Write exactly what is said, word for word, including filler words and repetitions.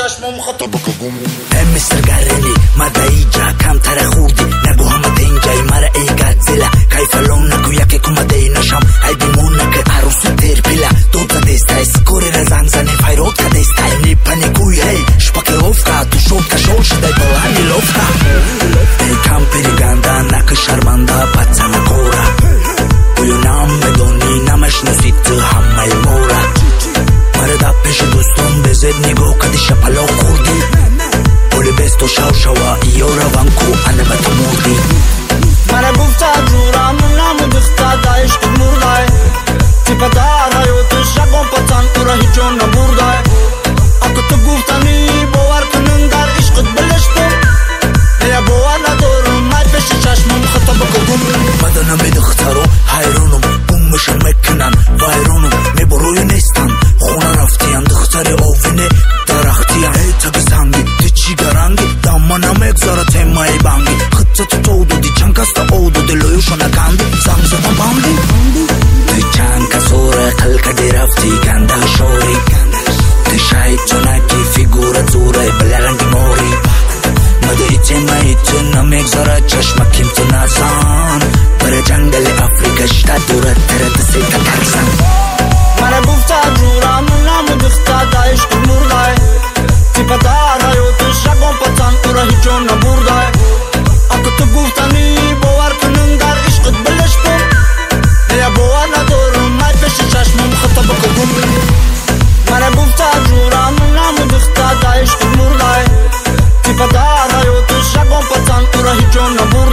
چشمم خطاب کن ای مستر گرلی مدعی جا کم تر خوردی نگو همه دینجای مرا ای گدزلا کیفلون نگو یکی کمده نشم ای بیمون نگه عروسی تیر پیلا دوتا دیستای سکوری را زنگ زنی فیروت که دیستای نیپنی گوی هی شپاک لوفکا تو شود که شول شده بلانی لوفکا ای کم پیری گنده نک شرمنده بچه نکورا بویو نام بدونی نمشنوسی تو همه مورا مردا پیش دوستون بزد نگو کدی شپلو خوردی بولی بستو شاو شوا ایو روانکو انه بطو موردی مرا گفتا جورم نامو دختا دایش کد موردای تیپا دارایو تو شگم پتن اورا هیچون نبوردای اکو تو گفتنی باور کنن در عشقت بلشتم ایا باور ندارم مای پیش چشمم خطاب کن بدنم دخترو حیرونم بومشن مکنن ویرونم میبروی نیستن خونه رفتیم دختر آوینه درختیم ای تگ سنگی دی چی گرنگی دامنم اگزاره تیمای بانگی خطه تو تودو دی چند کستا اودو دی لویوشو نکندی زنگ زدم باندی دی چند کسوره قلق دی رفتی گنده شوری دی شاید چونکی فیگوره زوره بلرنگی موری مده ایتی مایتی نمیگذاره چشمکیم تو نزان بره جنگل افریقا شتا دوره ترد سیتا ترسن مرا گفتا جورم نامو دختا دایش کد موردای تیپا دارایو تو شگم پتن اورا هیچون نبوردای اکو تو گفتنی باور کنن در عشقت بلشتم ایا باور ندارم مای پیش چشمم خطاب کن مرا گفتا جورم نامو دختا دایش کد موردای تیپا دارایو تو شگم پتن اورا هیچون نبوردای